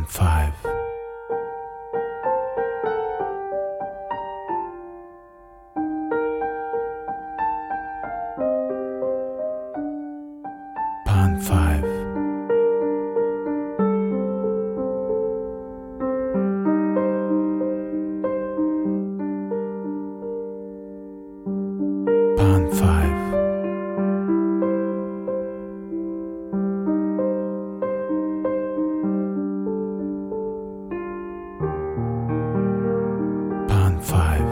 Pan 5. Pan 5. Pan 5. Pan 5.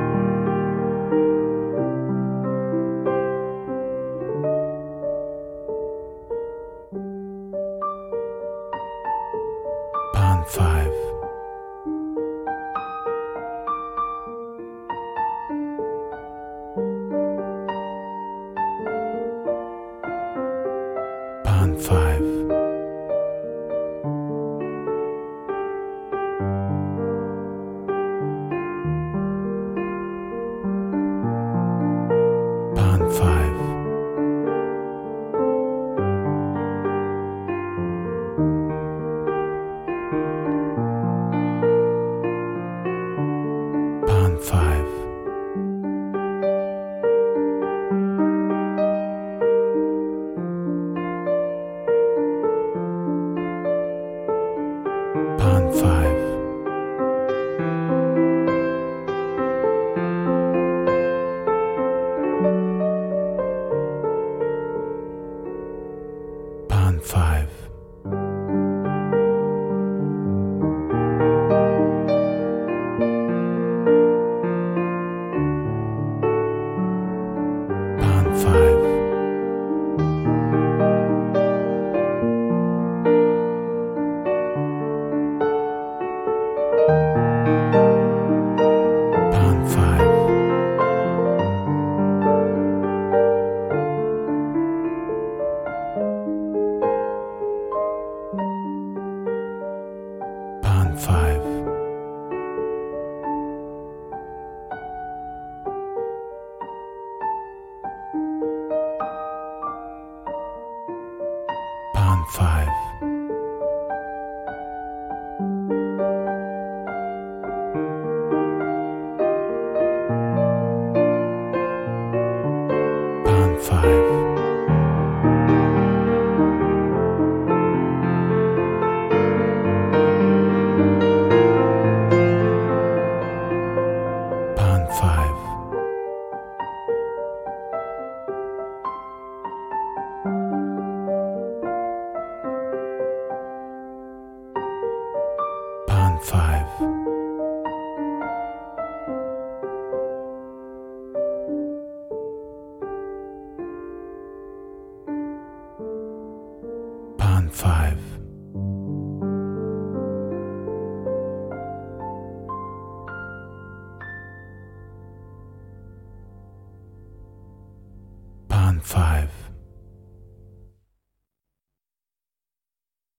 Pan 5. Pan 5. Pan 5. Pan 5. Pan 5. Pan 5. Pan 5. Pan 5. Pan 5. Pan 5. Pan 5. Pan 5. Pan 5. Pan 5. Pan 5.